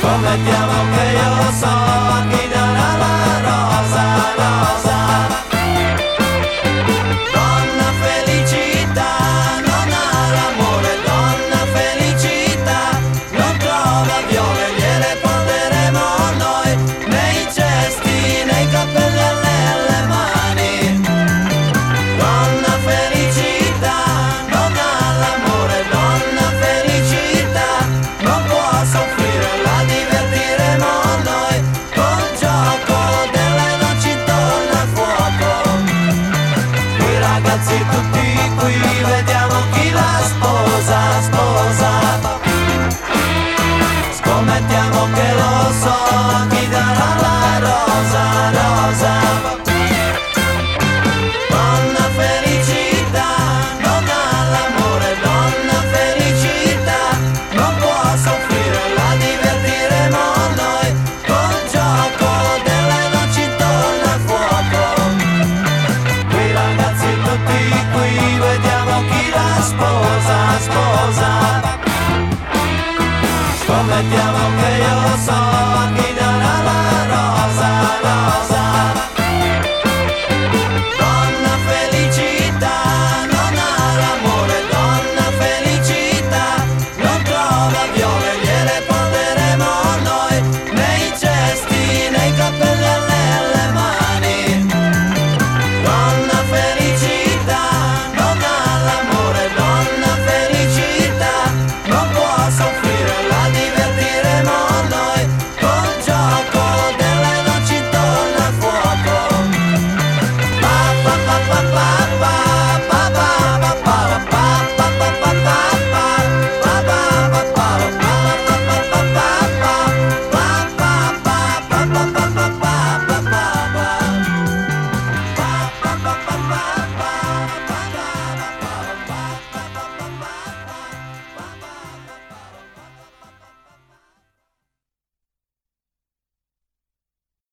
Scommettiamo che io so a chi darà la rosa, rosa. Donna felicità non ha l'amore, donna felicità non trova viole, gliele porteremo noi nei cesti, nei cappellelli e alle mani. Donna felicità non ha l'amore, donna felicità non può soffrire, la divertiremo noi col gioco delle noci intorno al fuoco. Qui ragazzi tutti qui, vediamo chi la sposa, sposa. Scommettiamo che lo so a chi darà la rosa, rosa. Donna felicità non ha l'amore, donna felicità non può soffrire, la divertiremo noi col gioco delle noci intorno al fuoco. Qui ragazzi tutti qui, vediamo chi la sposa, sposa. Scommettiamo che io so a chi darà la